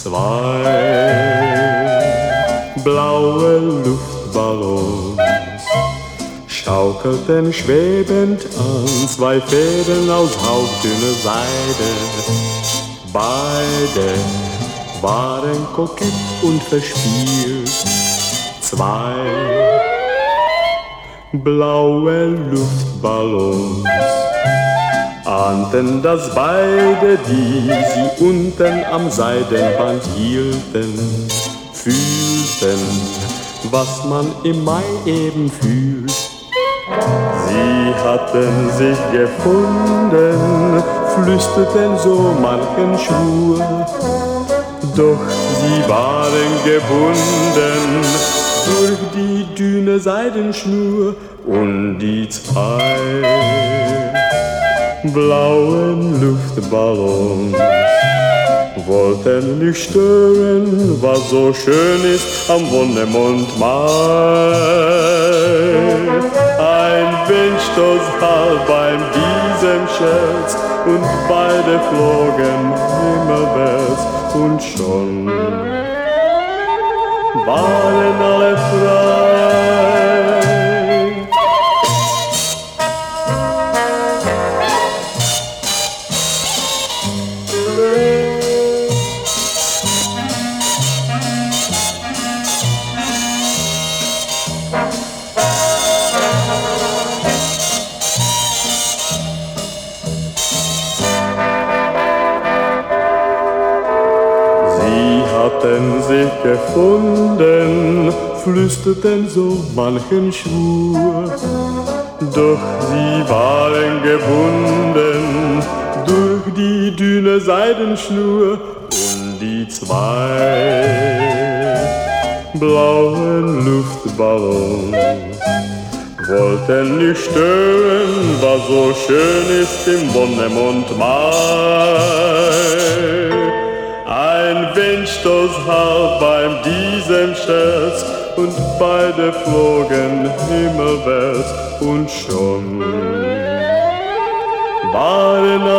Zwei blaue Luftballons schaukelten schwebend an, zwei Fäden aus hauchdünner Seide. Beide waren kokett und verspielt. Zwei blaue Luftballons ahnten, dass beide, die sie unten am Seidenband hielten, fühlten, was man im Mai eben fühlt. Sie hatten sich gefunden, flüsterten so manchen Schwur, doch sie waren gebunden durch die dünne Seidenschnur. Und die zwei blauen Luftballons wollten nicht stören, was so schön ist am Wonnemond Mai. Ein Windstoß half bei diesem Scherz und beide flogen himmelwärts und schon waren alle frei. Hatten sich gefunden, flüsterten so manchen Schwur, doch sie waren gebunden durch die dünne Seidenschnur. Und die zwei blauen Luftballons wollten nicht stören, was so schön ist im Wonnemond Mai. Ein Windstoß half beim diesem Scherz und beide flogen himmelwärts und schon waren